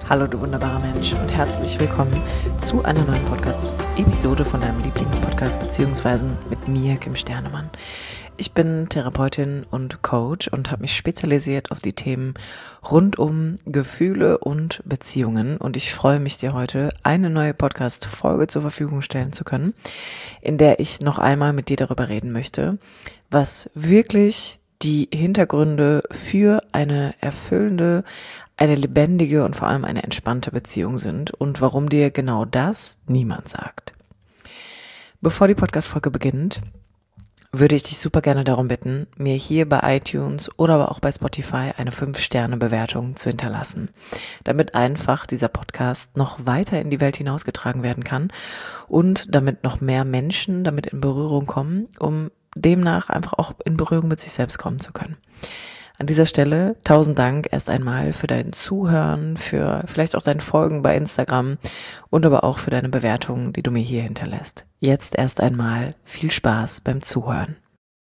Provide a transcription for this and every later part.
Hallo du wunderbarer Mensch und herzlich willkommen zu einer neuen Podcast-Episode von deinem Lieblingspodcast beziehungsweise mit mir, Kim Sternemann. Ich bin Therapeutin und Coach und habe mich spezialisiert auf die Themen rund um Gefühle und Beziehungen und ich freue mich, dir heute eine neue Podcast-Folge zur Verfügung stellen zu können, in der ich noch einmal mit dir darüber reden möchte, was wirklich die Hintergründe für eine erfüllende, eine lebendige und vor allem eine entspannte Beziehung sind und warum dir genau das niemand sagt. Bevor die Podcast-Folge beginnt, würde ich dich super gerne darum bitten, mir hier bei iTunes oder aber auch bei Spotify eine 5-Sterne-Bewertung zu hinterlassen, damit einfach dieser Podcast noch weiter in die Welt hinausgetragen werden kann und damit noch mehr Menschen damit in Berührung kommen, um demnach einfach auch in Berührung mit sich selbst kommen zu können. An dieser Stelle 1000 Dank erst einmal für dein Zuhören, für vielleicht auch dein Folgen bei Instagram und aber auch für deine Bewertungen, die du mir hier hinterlässt. Jetzt erst einmal viel Spaß beim Zuhören.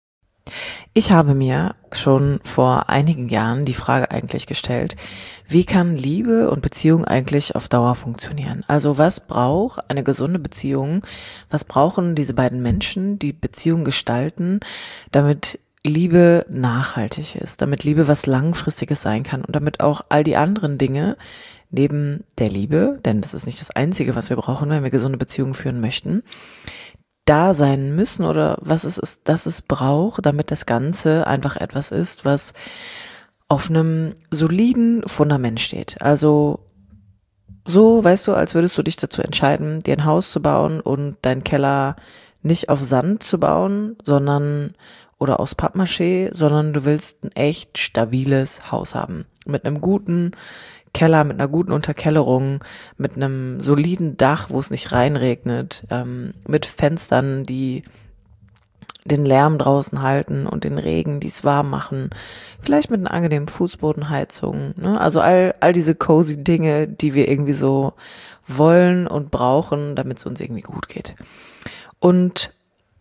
Ich habe mir schon vor einigen Jahren die Frage eigentlich gestellt, wie kann Liebe und Beziehung eigentlich auf Dauer funktionieren? Also was braucht eine gesunde Beziehung? Was brauchen diese beiden Menschen, die Beziehung gestalten, damit Liebe nachhaltig ist, damit Liebe was Langfristiges sein kann und damit auch all die anderen Dinge neben der Liebe, denn das ist nicht das Einzige, was wir brauchen, wenn wir gesunde Beziehungen führen möchten, da sein müssen oder was es ist, dass es braucht, damit das Ganze einfach etwas ist, was auf einem soliden Fundament steht. Also so, weißt du, als würdest du dich dazu entscheiden, dir ein Haus zu bauen und deinen Keller nicht auf Sand zu bauen, sondern oder aus Pappmaché, sondern du willst ein echt stabiles Haus haben. Mit einem guten Keller, mit einer guten Unterkellerung, mit einem soliden Dach, wo es nicht reinregnet, mit Fenstern, die den Lärm draußen halten und den Regen, die es warm machen, vielleicht mit einer angenehmen Fußbodenheizung, ne? Also all diese cozy Dinge, die wir irgendwie so wollen und brauchen, damit es uns irgendwie gut geht. Und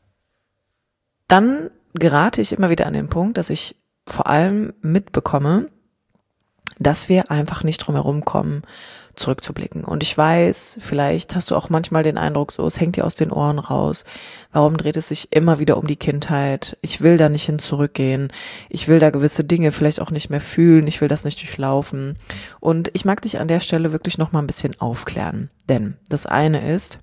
dann gerate ich immer wieder an den Punkt, dass ich vor allem mitbekomme, dass wir einfach nicht drum herum kommen, zurückzublicken. Und ich weiß, vielleicht hast du auch manchmal den Eindruck, so, es hängt dir aus den Ohren raus. Warum dreht es sich immer wieder um die Kindheit? Ich will da nicht hin zurückgehen. Ich will da gewisse Dinge vielleicht auch nicht mehr fühlen. Ich will das nicht durchlaufen. Und ich mag dich an der Stelle wirklich noch mal ein bisschen aufklären. Denn das eine ist,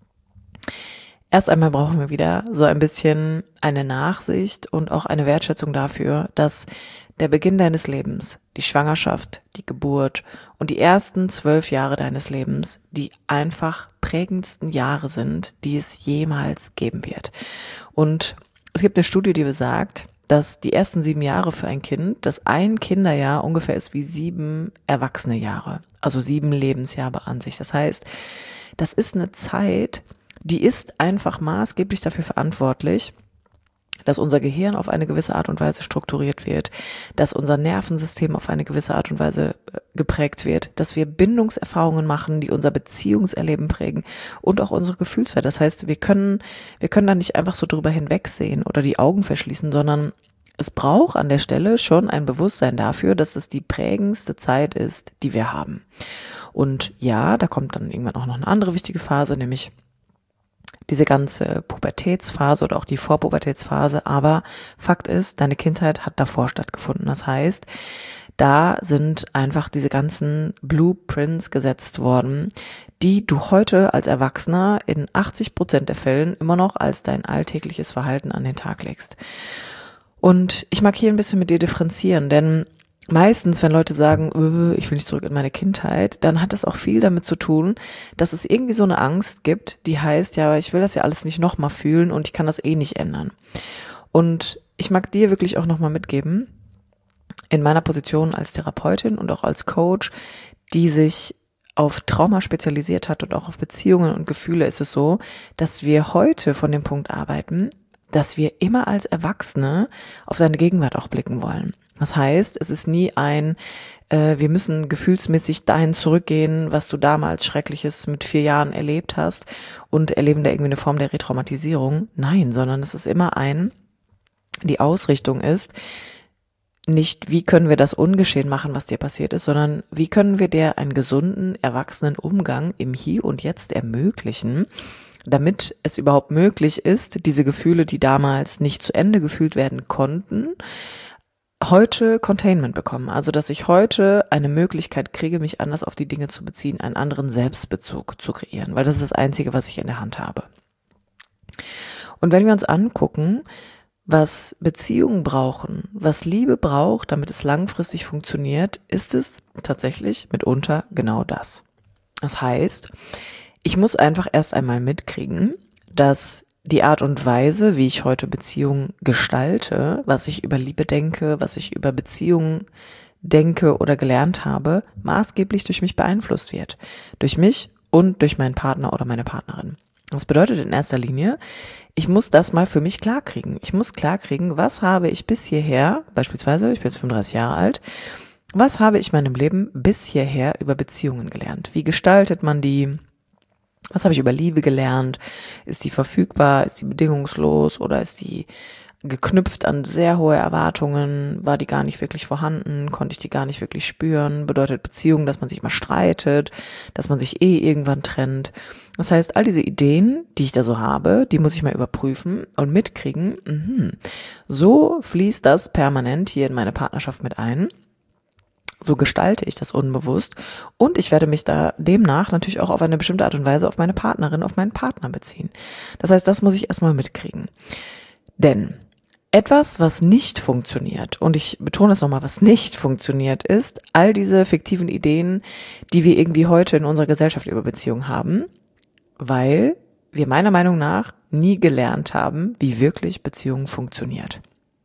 erst einmal brauchen wir wieder so ein bisschen eine Nachsicht und auch eine Wertschätzung dafür, dass der Beginn deines Lebens, die Schwangerschaft, die Geburt und die ersten 12 Jahre deines Lebens die einfach prägendsten Jahre sind, die es jemals geben wird. Und es gibt eine Studie, die besagt, dass die ersten 7 Jahre für ein Kind, dass ein Kinderjahr ungefähr ist wie 7 erwachsene Jahre, also 7 Lebensjahre an sich. Das heißt, das ist eine Zeit, die ist einfach maßgeblich dafür verantwortlich, dass unser Gehirn auf eine gewisse Art und Weise strukturiert wird, dass unser Nervensystem auf eine gewisse Art und Weise geprägt wird, dass wir Bindungserfahrungen machen, die unser Beziehungserleben prägen und auch unsere Gefühlswelt. Das heißt, wir können da nicht einfach so drüber hinwegsehen oder die Augen verschließen, sondern es braucht an der Stelle schon ein Bewusstsein dafür, dass es die prägendste Zeit ist, die wir haben. Und ja, da kommt dann irgendwann auch noch eine andere wichtige Phase, nämlich diese ganze Pubertätsphase oder auch die Vorpubertätsphase, aber Fakt ist, deine Kindheit hat davor stattgefunden. Das heißt, da sind einfach diese ganzen Blueprints gesetzt worden, die du heute als Erwachsener in 80% der Fällen immer noch als dein alltägliches Verhalten an den Tag legst. Und ich mag hier ein bisschen mit dir differenzieren, denn meistens, wenn Leute sagen, ich will nicht zurück in meine Kindheit, dann hat das auch viel damit zu tun, dass es irgendwie so eine Angst gibt, die heißt, ja, ich will das ja alles nicht nochmal fühlen und ich kann das eh nicht ändern. Und ich mag dir wirklich auch nochmal mitgeben, in meiner Position als Therapeutin und auch als Coach, die sich auf Trauma spezialisiert hat und auch auf Beziehungen und Gefühle, ist es so, dass wir heute von dem Punkt arbeiten, dass wir immer als Erwachsene auf seine Gegenwart auch blicken wollen. Das heißt, es ist nie wir müssen gefühlsmäßig dahin zurückgehen, was du damals Schreckliches mit 4 Jahren erlebt hast und erleben da irgendwie eine Form der Retraumatisierung. Nein, sondern es ist immer die Ausrichtung ist, nicht, wie können wir das ungeschehen machen, was dir passiert ist, sondern wie können wir dir einen gesunden, erwachsenen Umgang im Hier und Jetzt ermöglichen, damit es überhaupt möglich ist, diese Gefühle, die damals nicht zu Ende gefühlt werden konnten, heute Containment bekommen. Also, dass ich heute eine Möglichkeit kriege, mich anders auf die Dinge zu beziehen, einen anderen Selbstbezug zu kreieren, weil das ist das Einzige, was ich in der Hand habe. Und wenn wir uns angucken, was Beziehungen brauchen, was Liebe braucht, damit es langfristig funktioniert, ist es tatsächlich mitunter genau das. Das heißt, ich muss einfach erst einmal mitkriegen, dass die Art und Weise, wie ich heute Beziehungen gestalte, was ich über Liebe denke, was ich über Beziehungen denke oder gelernt habe, maßgeblich durch mich beeinflusst wird. Durch mich und durch meinen Partner oder meine Partnerin. Das bedeutet in erster Linie, ich muss das mal für mich klarkriegen. Ich muss klarkriegen, was habe ich bis hierher, beispielsweise, ich bin jetzt 35 Jahre alt, was habe ich in meinem Leben bis hierher über Beziehungen gelernt? Wie gestaltet man die? Was habe ich über Liebe gelernt? Ist die verfügbar? Ist die bedingungslos? Oder ist die geknüpft an sehr hohe Erwartungen? War die gar nicht wirklich vorhanden? Konnte ich die gar nicht wirklich spüren? Bedeutet Beziehung, dass man sich mal streitet, dass man sich irgendwann trennt? Das heißt, all diese Ideen, die ich da so habe, die muss ich mal überprüfen und mitkriegen. So fließt das permanent hier in meine Partnerschaft mit ein. So gestalte ich das unbewusst und ich werde mich da demnach natürlich auch auf eine bestimmte Art und Weise auf meine Partnerin, auf meinen Partner beziehen. Das heißt, das muss ich erstmal mitkriegen. Denn etwas, was nicht funktioniert, und ich betone das nochmal, was nicht funktioniert, ist all diese fiktiven Ideen, die wir irgendwie heute in unserer Gesellschaft über Beziehungen haben, weil wir meiner Meinung nach nie gelernt haben, wie wirklich Beziehung funktioniert.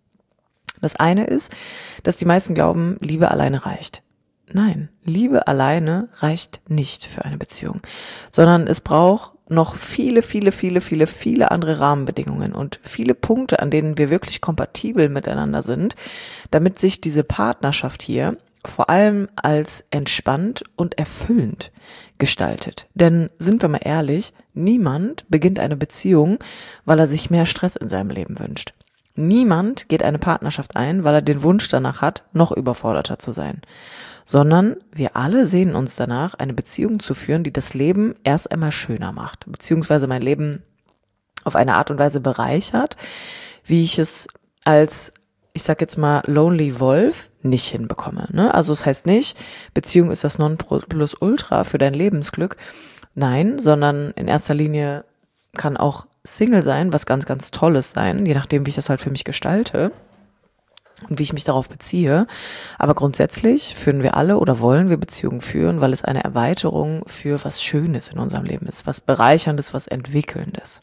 Das eine ist, dass die meisten glauben, Liebe alleine reicht. Nein, Liebe alleine reicht nicht für eine Beziehung, sondern es braucht noch viele andere Rahmenbedingungen und viele Punkte, an denen wir wirklich kompatibel miteinander sind, damit sich diese Partnerschaft hier vor allem als entspannt und erfüllend gestaltet. Denn sind wir mal ehrlich, niemand beginnt eine Beziehung, weil er sich mehr Stress in seinem Leben wünscht. Niemand geht eine Partnerschaft ein, weil er den Wunsch danach hat, noch überforderter zu sein, sondern wir alle sehnen uns danach, eine Beziehung zu führen, die das Leben erst einmal schöner macht, beziehungsweise mein Leben auf eine Art und Weise bereichert, wie ich es als, ich sag jetzt mal, Lonely Wolf nicht hinbekomme. Ne? Also es heißt nicht, Beziehung ist das Nonplusultra für dein Lebensglück. Nein, sondern in erster Linie kann auch Single sein, was ganz, ganz Tolles sein, je nachdem, wie ich das halt für mich gestalte und wie ich mich darauf beziehe. Aber grundsätzlich führen wir alle oder wollen wir Beziehungen führen, weil es eine Erweiterung für was Schönes in unserem Leben ist, was Bereicherndes, was Entwickelndes.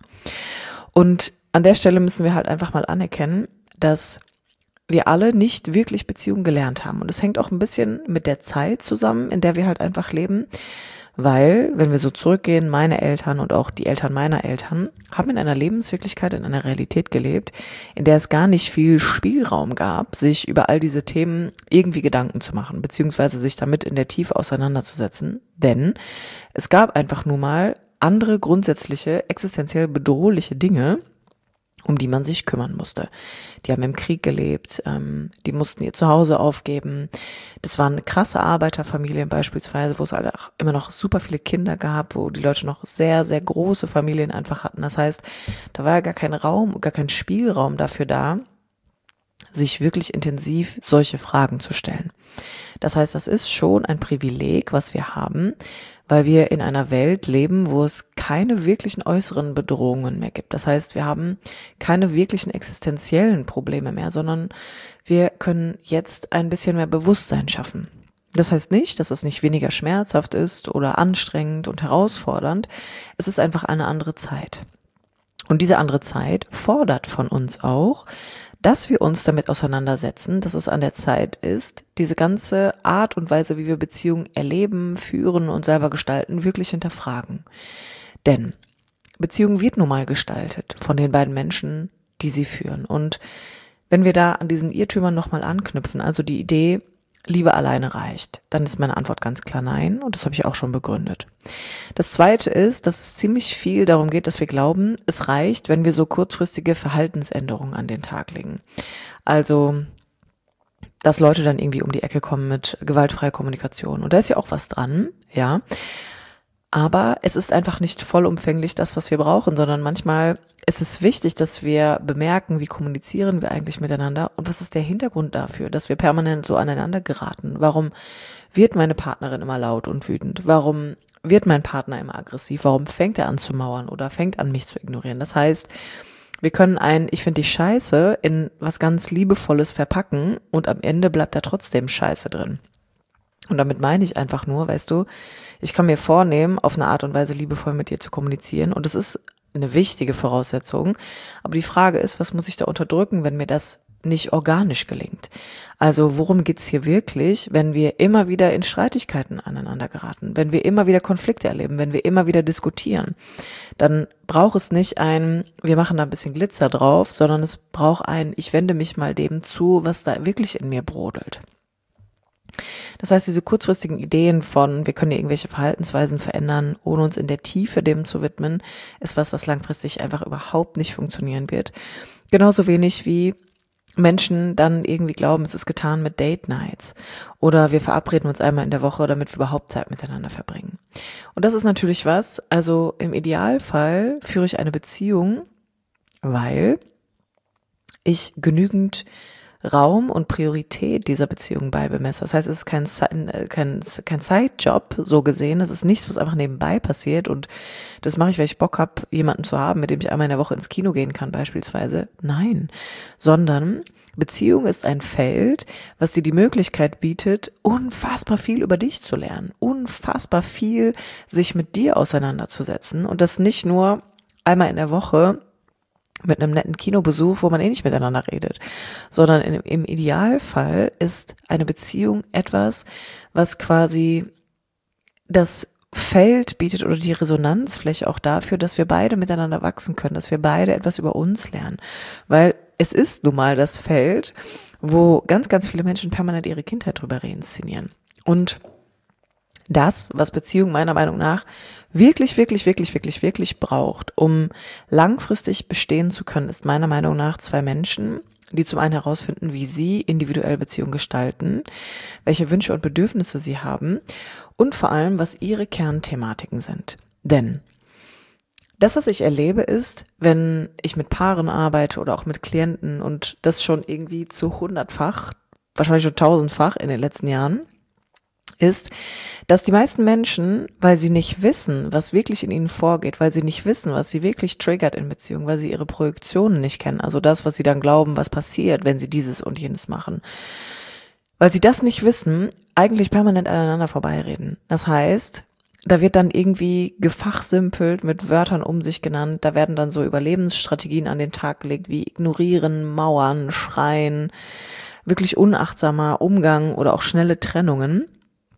Und an der Stelle müssen wir halt einfach mal anerkennen, dass wir alle nicht wirklich Beziehungen gelernt haben. Und es hängt auch ein bisschen mit der Zeit zusammen, in der wir halt einfach leben. Weil, wenn wir so zurückgehen, meine Eltern und auch die Eltern meiner Eltern haben in einer Lebenswirklichkeit, in einer Realität gelebt, in der es gar nicht viel Spielraum gab, sich über all diese Themen irgendwie Gedanken zu machen, beziehungsweise sich damit in der Tiefe auseinanderzusetzen. Denn es gab einfach nur mal andere grundsätzliche, existenziell bedrohliche Dinge, um die man sich kümmern musste. Die haben im Krieg gelebt, die mussten ihr Zuhause aufgeben. Das waren krasse Arbeiterfamilien beispielsweise, wo es halt auch immer noch super viele Kinder gab, wo die Leute noch sehr, sehr große Familien einfach hatten. Das heißt, da war ja gar kein Raum, gar kein Spielraum dafür da, sich wirklich intensiv solche Fragen zu stellen. Das heißt, das ist schon ein Privileg, was wir haben, weil wir in einer Welt leben, wo es keine wirklichen äußeren Bedrohungen mehr gibt. Das heißt, wir haben keine wirklichen existenziellen Probleme mehr, sondern wir können jetzt ein bisschen mehr Bewusstsein schaffen. Das heißt nicht, dass es nicht weniger schmerzhaft ist oder anstrengend und herausfordernd. Es ist einfach eine andere Zeit. Und diese andere Zeit fordert von uns auch, dass wir uns damit auseinandersetzen, dass es an der Zeit ist, diese ganze Art und Weise, wie wir Beziehungen erleben, führen und selber gestalten, wirklich hinterfragen. Denn Beziehung wird nun mal gestaltet von den beiden Menschen, die sie führen. Und wenn wir da an diesen Irrtümern nochmal anknüpfen, also die Idee, Liebe alleine reicht, dann ist meine Antwort ganz klar nein und das habe ich auch schon begründet. Das Zweite ist, dass es ziemlich viel darum geht, dass wir glauben, es reicht, wenn wir so kurzfristige Verhaltensänderungen an den Tag legen. Also, dass Leute dann irgendwie um die Ecke kommen mit gewaltfreier Kommunikation. Und da ist ja auch was dran, ja. Aber es ist einfach nicht vollumfänglich das, was wir brauchen, sondern manchmal ist es wichtig, dass wir bemerken, wie kommunizieren wir eigentlich miteinander und was ist der Hintergrund dafür, dass wir permanent so aneinander geraten. Warum wird meine Partnerin immer laut und wütend? Warum wird mein Partner immer aggressiv? Warum fängt er an zu mauern oder fängt an, mich zu ignorieren? Das heißt, wir können ich finde dich scheiße, in was ganz Liebevolles verpacken und am Ende bleibt da trotzdem Scheiße drin. Und damit meine ich einfach nur, weißt du, ich kann mir vornehmen, auf eine Art und Weise liebevoll mit dir zu kommunizieren und das ist eine wichtige Voraussetzung. Aber die Frage ist, was muss ich da unterdrücken, wenn mir das nicht organisch gelingt? Also worum geht's hier wirklich, wenn wir immer wieder in Streitigkeiten aneinander geraten, wenn wir immer wieder Konflikte erleben, wenn wir immer wieder diskutieren? Dann braucht es nicht wir machen da ein bisschen Glitzer drauf, sondern es braucht ich wende mich mal dem zu, was da wirklich in mir brodelt. Das heißt, diese kurzfristigen Ideen von, wir können ja irgendwelche Verhaltensweisen verändern, ohne uns in der Tiefe dem zu widmen, ist was langfristig einfach überhaupt nicht funktionieren wird. Genauso wenig wie Menschen dann irgendwie glauben, es ist getan mit Date Nights oder wir verabreden uns einmal in der Woche, damit wir überhaupt Zeit miteinander verbringen. Und das ist natürlich also im Idealfall führe ich eine Beziehung, weil ich genügend Raum und Priorität dieser Beziehung beimesse. Das heißt, es ist kein Sidejob, so gesehen. Es ist nichts, was einfach nebenbei passiert und das mache ich, weil ich Bock habe, jemanden zu haben, mit dem ich einmal in der Woche ins Kino gehen kann beispielsweise. Nein, sondern Beziehung ist ein Feld, was dir die Möglichkeit bietet, unfassbar viel über dich zu lernen, unfassbar viel sich mit dir auseinanderzusetzen und das nicht nur einmal in der Woche mit einem netten Kinobesuch, wo man nicht miteinander redet, sondern im Idealfall ist eine Beziehung etwas, was quasi das Feld bietet oder die Resonanzfläche auch dafür, dass wir beide miteinander wachsen können, dass wir beide etwas über uns lernen, weil es ist nun mal das Feld, wo ganz, ganz viele Menschen permanent ihre Kindheit drüber reinszenieren und das, was Beziehung meiner Meinung nach wirklich braucht, um langfristig bestehen zu können, ist meiner Meinung nach 2 Menschen, die zum einen herausfinden, wie sie individuell Beziehung gestalten, welche Wünsche und Bedürfnisse sie haben und vor allem, was ihre Kernthematiken sind. Denn das, was ich erlebe, ist, wenn ich mit Paaren arbeite oder auch mit Klienten und das schon irgendwie zu 100-fach, wahrscheinlich schon 1000-fach in den letzten Jahren, ist, dass die meisten Menschen, weil sie nicht wissen, was wirklich in ihnen vorgeht, weil sie nicht wissen, was sie wirklich triggert in Beziehungen, weil sie ihre Projektionen nicht kennen, also das, was sie dann glauben, was passiert, wenn sie dieses und jenes machen, weil sie das nicht wissen, eigentlich permanent aneinander vorbeireden. Das heißt, da wird dann irgendwie gefachsimpelt, mit Wörtern um sich genannt, da werden dann so Überlebensstrategien an den Tag gelegt, wie ignorieren, mauern, schreien, wirklich unachtsamer Umgang oder auch schnelle Trennungen,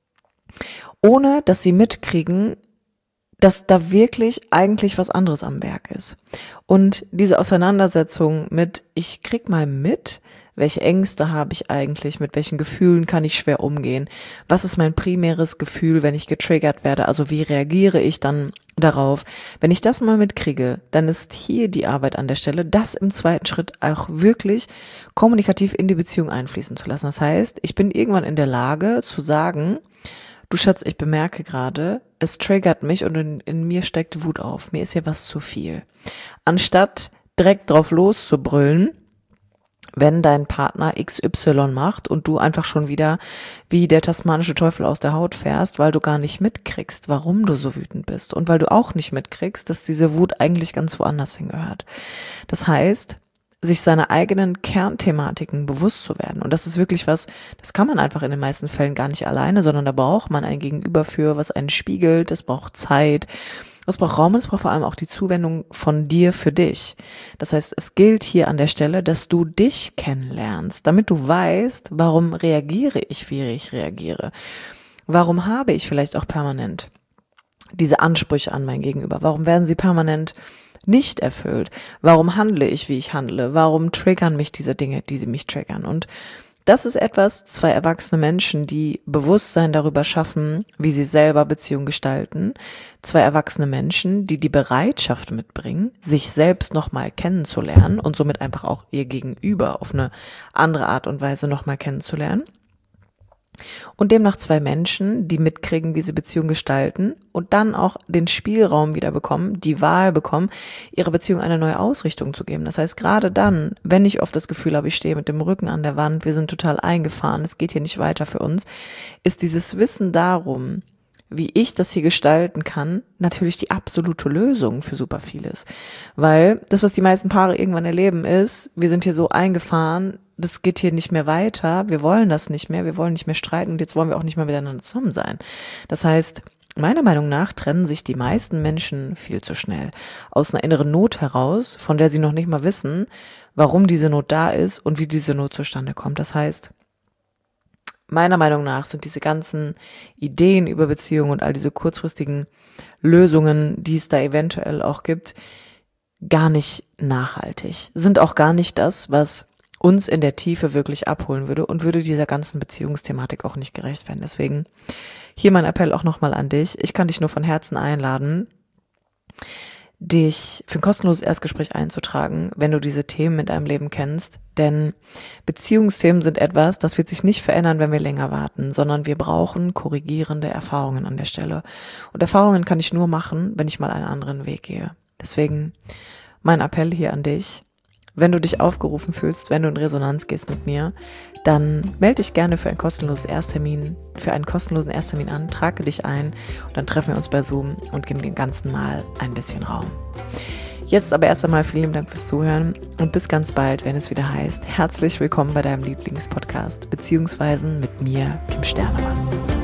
ohne dass sie mitkriegen, dass da wirklich eigentlich was anderes am Werk ist. Und diese Auseinandersetzung mit, ich krieg mal mit, welche Ängste habe ich eigentlich, mit welchen Gefühlen kann ich schwer umgehen, was ist mein primäres Gefühl, wenn ich getriggert werde, also wie reagiere ich dann darauf. Wenn ich das mal mitkriege, dann ist hier die Arbeit an der Stelle, das im zweiten Schritt auch wirklich kommunikativ in die Beziehung einfließen zu lassen. Das heißt, ich bin irgendwann in der Lage zu sagen, du Schatz, ich bemerke gerade, es triggert mich und in mir steigt Wut auf. Mir ist hier was zu viel. Anstatt direkt drauf loszubrüllen, wenn dein Partner XY macht und du einfach schon wieder wie der tasmanische Teufel aus der Haut fährst, weil du gar nicht mitkriegst, warum du so wütend bist und weil du auch nicht mitkriegst, dass diese Wut eigentlich ganz woanders hingehört. Das heißt, sich seiner eigenen Kernthematiken bewusst zu werden. Und das ist wirklich was, das kann man einfach in den meisten Fällen gar nicht alleine, sondern da braucht man ein Gegenüber für, was einen spiegelt, es braucht Zeit, es braucht Raum und es braucht vor allem auch die Zuwendung von dir für dich. Das heißt, es gilt hier an der Stelle, dass du dich kennenlernst, damit du weißt, warum reagiere ich, wie ich reagiere. Warum habe ich vielleicht auch permanent diese Ansprüche an mein Gegenüber? Warum werden sie permanent nicht erfüllt? Warum handle ich, wie ich handle? Warum triggern mich diese Dinge, die sie mich triggern? Und Das ist etwas, 2 erwachsene Menschen, die Bewusstsein darüber schaffen, wie sie selber Beziehungen gestalten. 2 erwachsene Menschen, die die Bereitschaft mitbringen, sich selbst nochmal kennenzulernen und somit einfach auch ihr Gegenüber auf eine andere Art und Weise nochmal kennenzulernen. Und demnach 2 Menschen, die mitkriegen, wie sie Beziehungen gestalten und dann auch den Spielraum wieder bekommen, die Wahl bekommen, ihrer Beziehung eine neue Ausrichtung zu geben. Das heißt, gerade dann, wenn ich oft das Gefühl habe, ich stehe mit dem Rücken an der Wand, wir sind total eingefahren, es geht hier nicht weiter für uns, ist dieses Wissen darum, wie ich das hier gestalten kann, natürlich die absolute Lösung für super vieles. Weil das, was die meisten Paare irgendwann erleben, ist, wir sind hier so eingefahren, das geht hier nicht mehr weiter, wir wollen das nicht mehr, wir wollen nicht mehr streiten und jetzt wollen wir auch nicht mehr miteinander zusammen sein. Das heißt, meiner Meinung nach trennen sich die meisten Menschen viel zu schnell aus einer inneren Not heraus, von der sie noch nicht mal wissen, warum diese Not da ist und wie diese Not zustande kommt. Das heißt, meiner Meinung nach sind diese ganzen Ideen über Beziehungen und all diese kurzfristigen Lösungen, die es da eventuell auch gibt, gar nicht nachhaltig, sind auch gar nicht das, was uns in der Tiefe wirklich abholen würde und würde dieser ganzen Beziehungsthematik auch nicht gerecht werden. Deswegen hier mein Appell auch nochmal an dich. Ich kann dich nur von Herzen einladen, dich für ein kostenloses Erstgespräch einzutragen, wenn du diese Themen in deinem Leben kennst. Denn Beziehungsthemen sind etwas, das wird sich nicht verändern, wenn wir länger warten, sondern wir brauchen korrigierende Erfahrungen an der Stelle. Und Erfahrungen kann ich nur machen, wenn ich mal einen anderen Weg gehe. Deswegen mein Appell hier an dich. Wenn du dich aufgerufen fühlst, wenn du in Resonanz gehst mit mir, dann melde dich gerne für einen kostenlosen Ersttermin an, trage dich ein und dann treffen wir uns bei Zoom und geben dem Ganzen mal ein bisschen Raum. Jetzt aber erst einmal vielen Dank fürs Zuhören und bis ganz bald, wenn es wieder heißt, herzlich willkommen bei deinem Lieblingspodcast, beziehungsweise mit mir, Kim Sternemann.